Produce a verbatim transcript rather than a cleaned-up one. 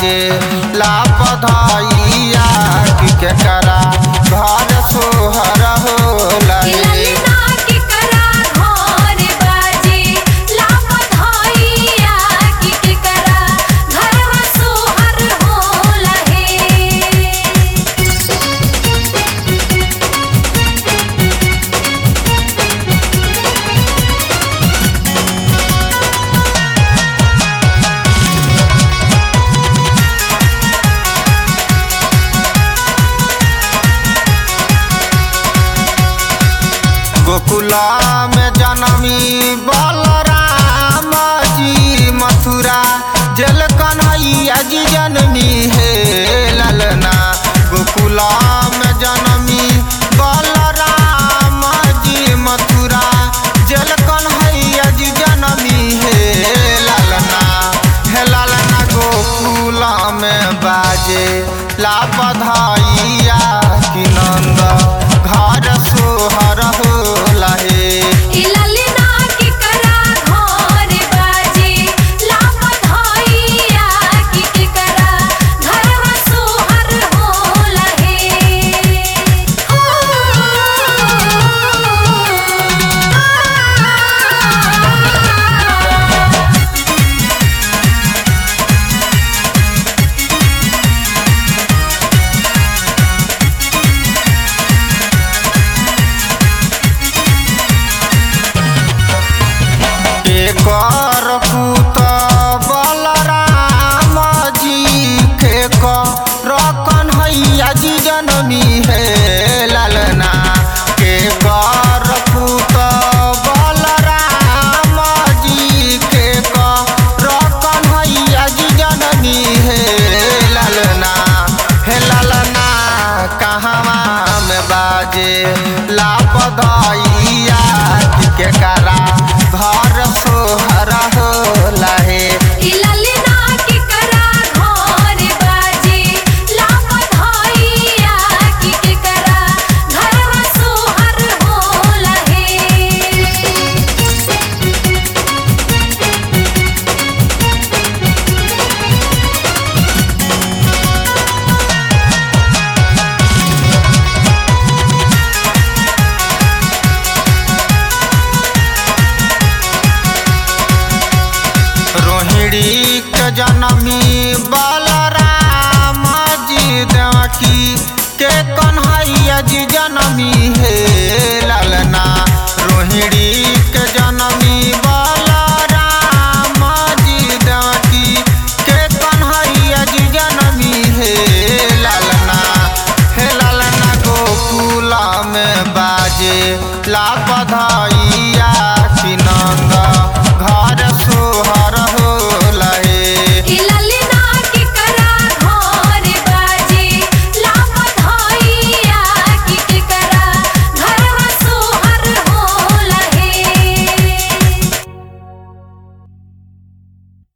बाजे ला बधाइया कि केकरा घर सोहर होला हे। गोकुला में जनमी बलराम जी मथुरा जेल कन्हैया जी जनमी है ललना। गोकुला में जनमी बलराम जी मथुरा जेल कन्हैया जी जनमी है ललना। हे ललना गोकुला में बाजे ला बधाइया कि नंद घर सोहर होला हे। कर पूत बलराम जी के कर कन्हैया जी जनमी है ललना। के कर पूत बलराम जी के कर कन्हैया जी जनमी है ललना। हे ललना कहवा में बाजे ला बधाइया कि केकरा घर सोहर होला हे। रोहिणी के जनमी बलराम जी देवकी के कन्हैया जी जनमी है ललना। रोहिणी के जनमी बलराम जी देवकी के कन्हैया जी जनमी है ललना। हे ललना गोकुला में बाजे ला बधाई